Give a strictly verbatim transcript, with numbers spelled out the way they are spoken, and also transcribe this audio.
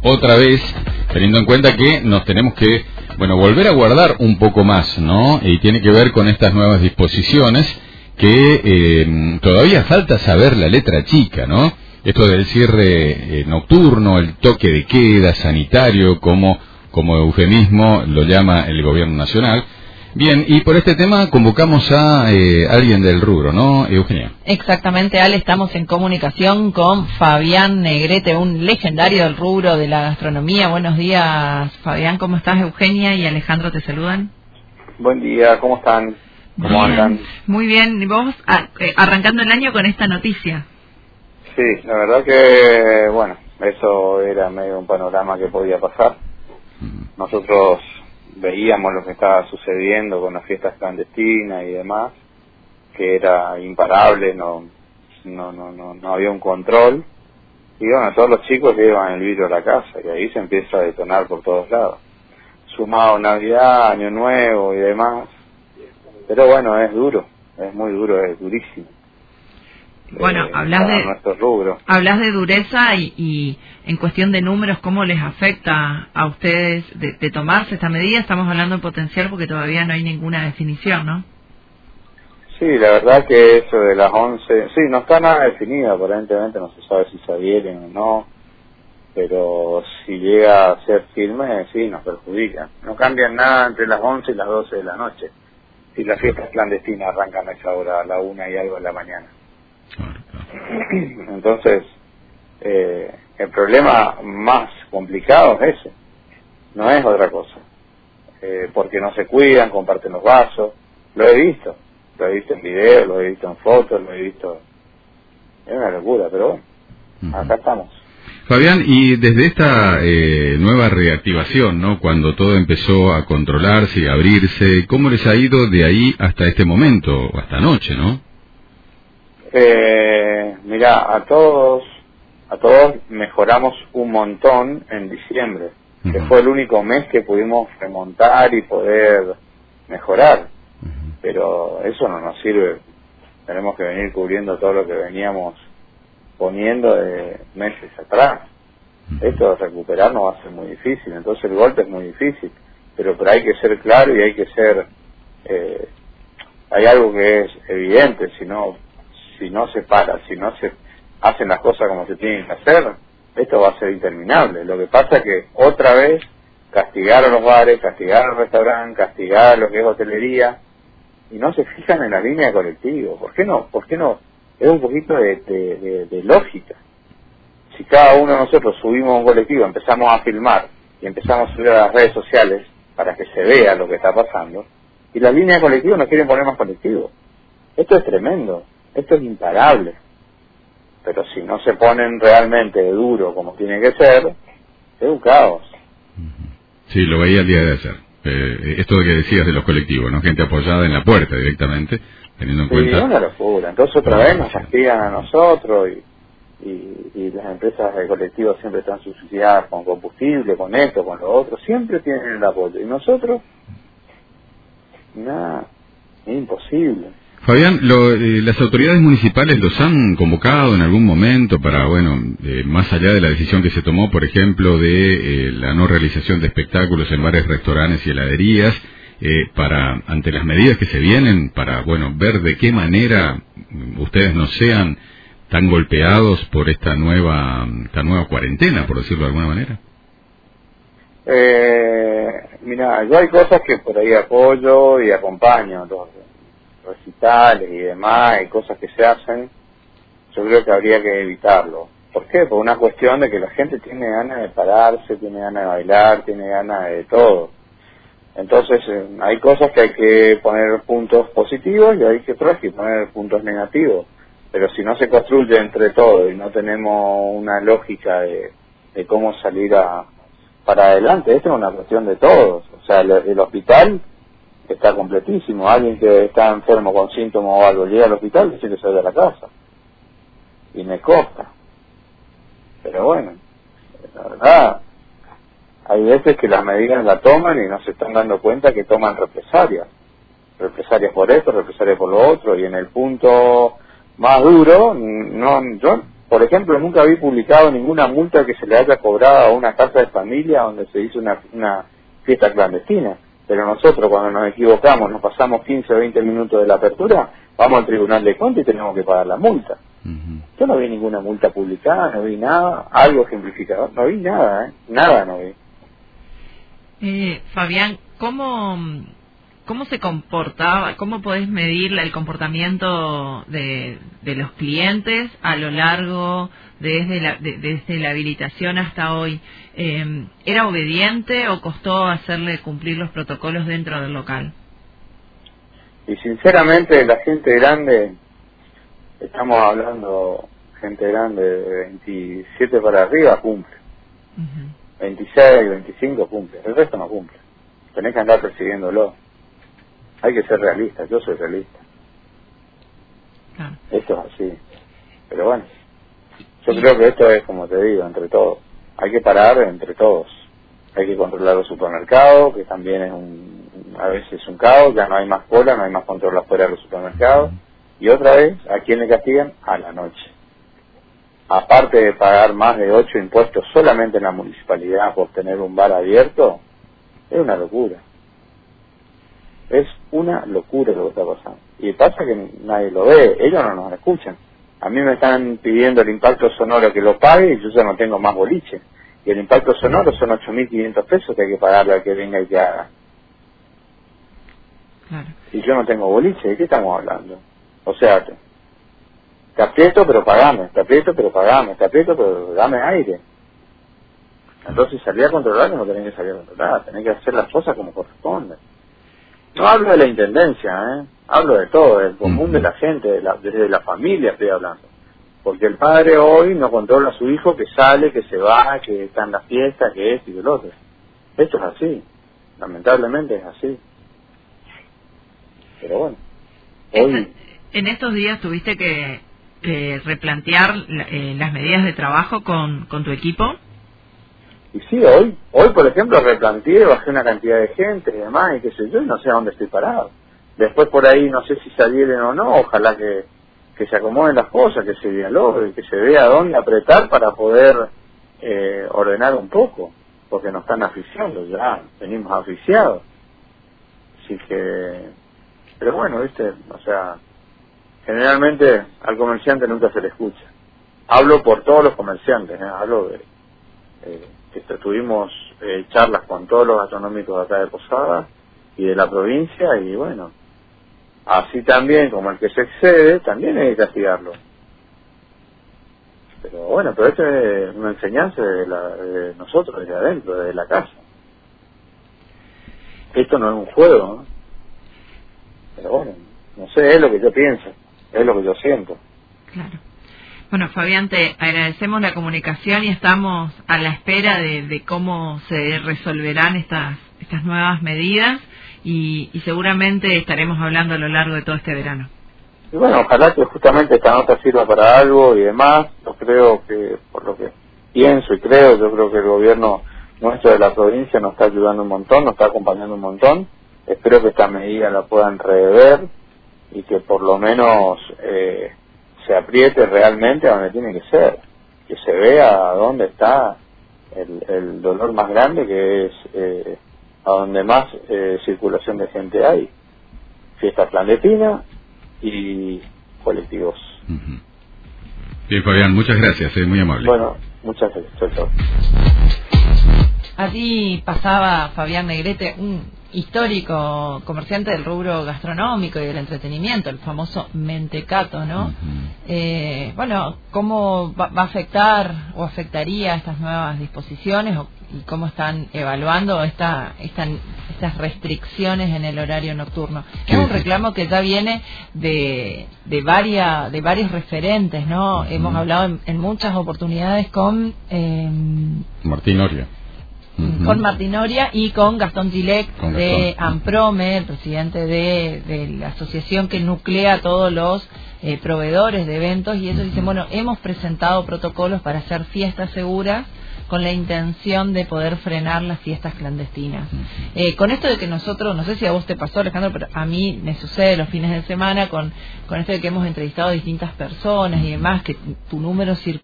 otra vez, teniendo en cuenta que nos tenemos que, bueno, volver a guardar un poco más, ¿no? Y tiene que ver con estas nuevas disposiciones que eh, todavía falta saber la letra chica, ¿no? Esto del cierre eh, nocturno, el toque de queda sanitario, como, como eufemismo lo llama el gobierno nacional. Bien, y por este tema convocamos a eh, alguien del rubro, ¿no, Eugenia? Exactamente, Ale, estamos en comunicación con Fabián Negrete, un legendario del rubro de la gastronomía. Buenos días, Fabián, ¿cómo estás? Eugenia y Alejandro te saludan. Buen día, ¿cómo están? ¿Cómo bien, andan? Muy bien, y vos a, eh, arrancando el año con esta noticia. Sí, la verdad que, bueno, eso era medio un panorama que podía pasar. Nosotros veíamos lo que estaba sucediendo con las fiestas clandestinas y demás, que era imparable, no no no no, no había un control, y bueno, todos los chicos llevan el vidrio a la casa y ahí se empieza a detonar por todos lados, sumado Navidad, Año Nuevo y demás, pero bueno, es duro, es muy duro, es durísimo. Bueno, eh, hablas de nuestro rubro. hablas de dureza y, y en cuestión de números, ¿cómo les afecta a ustedes de, de tomarse esta medida? Estamos hablando en potencial porque todavía no hay ninguna definición, ¿no? Sí, la verdad que eso de las once, sí, no está nada definido, aparentemente no se sabe si se adhieren o no, pero si llega a ser firme, sí, nos perjudica. No cambian nada entre las once y las doce de la noche, si las fiestas clandestinas arrancan a esa hora, a la una y algo de la mañana. Entonces, eh, el problema más complicado es ese, no es otra cosa, eh, porque no se cuidan, comparten los vasos, lo he visto, lo he visto en video, lo he visto en fotos, lo he visto, es una locura, pero bueno, acá estamos. Fabián, y desde esta eh, nueva reactivación, ¿no? Cuando todo empezó a controlarse y a abrirse, ¿cómo les ha ido de ahí hasta este momento, o hasta anoche, no? Eh, mira, a todos, a todos mejoramos un montón en diciembre, uh-huh. que fue el único mes que pudimos remontar y poder mejorar, uh-huh. pero eso no nos sirve, tenemos que venir cubriendo todo lo que veníamos poniendo de meses atrás. Uh-huh. Esto de recuperarnos va a ser muy difícil, entonces el golpe es muy difícil, pero, pero hay que ser claro y hay que ser, eh, hay algo que es evidente, si no si no se para, si no se hacen las cosas como se tienen que hacer, esto va a ser interminable. Lo que pasa es que otra vez castigar a los bares, castigar a los restaurantes, castigar a lo que es hotelería, y no se fijan en la línea de colectivo. ¿Por qué no? ¿Por qué no? Es un poquito de, de, de, de lógica. Si cada uno de nosotros subimos a un colectivo, empezamos a filmar y empezamos a subir a las redes sociales para que se vea lo que está pasando, y la línea de colectivo no quieren poner más colectivos. Esto es tremendo. Esto es imparable, pero si no se ponen realmente duro como tiene que ser, es un caos. Sí, lo veía el día de ayer. Eh, esto que decías de los colectivos, ¿no? Gente apoyada en la puerta directamente, teniendo en sí, cuenta... Sí, es una locura. Entonces otra vez nos castigan a nosotros y, y, y las empresas de colectivos siempre están subsidiadas con combustible, con esto, con lo otro. Siempre tienen el apoyo. Y nosotros, nada, es imposible. Fabián, lo, eh, ¿las autoridades municipales los han convocado en algún momento para, bueno, eh, más allá de la decisión que se tomó, por ejemplo, de eh, la no realización de espectáculos en bares, restaurantes y heladerías, eh, para, ante las medidas que se vienen, para, bueno, ver de qué manera ustedes no sean tan golpeados por esta nueva, esta nueva cuarentena, por decirlo de alguna manera? Eh, mira, yo hay cosas que por ahí apoyo y acompaño, entonces, recitales y demás, hay cosas que se hacen, yo creo que habría que evitarlo. ¿Por qué? Por una cuestión de que la gente tiene ganas de pararse, tiene ganas de bailar, tiene ganas de todo. Entonces eh, hay cosas que hay que poner puntos positivos y hay que otras que poner puntos negativos. Pero si no se construye entre todos y no tenemos una lógica de, de cómo salir a, para adelante, esto es una cuestión de todos. O sea, el, el hospital está completísimo. Alguien que está enfermo con síntomas o algo llega al hospital y dice que se vaya a la casa. Y me consta. Pero bueno, la verdad, hay veces que las medidas las toman y no se están dando cuenta que toman represalias. Represalias por esto, represalias por lo otro, y en el punto más duro, no, yo Por ejemplo, nunca vi publicado ninguna multa que se le haya cobrado a una casa de familia donde se hizo una, una fiesta clandestina. Pero nosotros, cuando nos equivocamos, nos pasamos quince o veinte minutos de la apertura, vamos al Tribunal de Cuentas y tenemos que pagar la multa. Uh-huh. Yo no vi ninguna multa publicada, no vi nada, algo ejemplificador, no vi nada, ¿eh? Nada no vi. Eh, Fabián, ¿cómo, ¿cómo se comportaba, cómo podés medir el comportamiento de, de los clientes a lo largo desde la, de, desde la habilitación hasta hoy? Eh, ¿Era obediente o costó hacerle cumplir los protocolos dentro del local? Y sinceramente la gente grande, estamos hablando gente grande de veintisiete para arriba, cumple. Uh-huh. veintiséis, veinticinco cumple, el resto no cumple. Tenés que andar persiguiéndolo. Hay que ser realista, yo soy realista. Ah. Esto es así. Pero bueno, yo creo que esto es, como te digo, entre todos. Hay que parar entre todos. Hay que controlar los supermercados, que también es un, a veces un caos, ya no hay más cola, no hay más control afuera de los supermercados. Y otra vez, ¿a quién le castigan? A la noche. Aparte de pagar más de ocho impuestos solamente en la municipalidad por tener un bar abierto, es una locura. Es una locura lo que está pasando. Y pasa que nadie lo ve, ellos no nos escuchan. A mí me están pidiendo el impacto sonoro que lo pague y yo ya no tengo más boliche. Y el impacto sonoro son ocho mil quinientos pesos que hay que pagarle al que venga y que haga. Claro. Y yo no tengo boliche, ¿de qué estamos hablando? O sea, te, te aprieto pero pagame, te aprieto pero pagame, te aprieto pero dame aire. Entonces salir a controlar no tenés que salir a controlar, tenés que hacer las cosas como corresponde. No hablo de la intendencia, ¿eh? Hablo de todo, del común de la gente, de la, desde la familia estoy hablando. Porque el padre hoy no controla a su hijo que sale, que se va, que está en la fiesta, que es y que lo otro. Esto es así, lamentablemente es así. Pero bueno, hoy... En estos días tuviste que, que replantear eh, las medidas de trabajo con, con tu equipo. Y sí, hoy, hoy por ejemplo replanteé, bajé una cantidad de gente y demás, y qué sé yo, y no sé a dónde estoy parado. Después por ahí no sé si salieron o no, ojalá que, que se acomoden las cosas, que se dialogue, que se vea dónde apretar para poder eh, ordenar un poco, porque nos están asfixiando ya, venimos asfixiados. Así que, pero bueno, viste, o sea, generalmente al comerciante nunca se le escucha. Hablo por todos los comerciantes, ¿eh? Hablo de... Eh, que tuvimos eh, charlas con todos los gastronómicos de acá de Posadas y de la provincia, y bueno, así también como el que se excede, también hay que castigarlo. Pero bueno, pero esto es una enseñanza de, la, de nosotros, desde adentro, desde la casa. Esto no es un juego, ¿no? Pero bueno, no sé, es lo que yo pienso, es lo que yo siento. Claro. Bueno, Fabián, te agradecemos la comunicación y estamos a la espera de, de cómo se resolverán estas estas nuevas medidas y, y seguramente estaremos hablando a lo largo de todo este verano. Y bueno, ojalá que justamente esta nota sirva para algo y demás. Yo creo que, por lo que pienso y creo, yo creo que el gobierno nuestro de la provincia nos está ayudando un montón, nos está acompañando un montón. Espero que esta medida la puedan rever y que por lo menos... Eh, se apriete realmente a donde tiene que ser, que se vea a dónde está el, el dolor más grande, que es eh, a donde más eh, circulación de gente hay, fiesta clandestina y colectivos. Uh-huh. Bien, Fabián, muchas gracias, es muy amable. Bueno, muchas gracias. Chau, chau. Así pasaba Fabián Negrete, un histórico comerciante del rubro gastronómico y del entretenimiento, el famoso mentecato, ¿no? Uh-huh. Eh, bueno, ¿cómo va, va a afectar o afectaría estas nuevas disposiciones o, y cómo están evaluando esta, esta, estas restricciones en el horario nocturno? Es un reclamo que ya viene de, de, varia, de varios referentes, ¿no? Uh-huh. Hemos hablado en, en muchas oportunidades con... Eh, Martín Oria. Uh-huh. Con Martín Oria y con Gastón Gilek de Amprome, el presidente de, de la asociación que nuclea a todos los eh, proveedores de eventos, y ellos uh-huh. dicen, bueno, hemos presentado protocolos para hacer fiestas seguras, con la intención de poder frenar las fiestas clandestinas. Eh, con esto de que nosotros, no sé si a vos te pasó, Alejandro, pero a mí me sucede los fines de semana con, con esto de que hemos entrevistado a distintas personas y demás, que tu número circula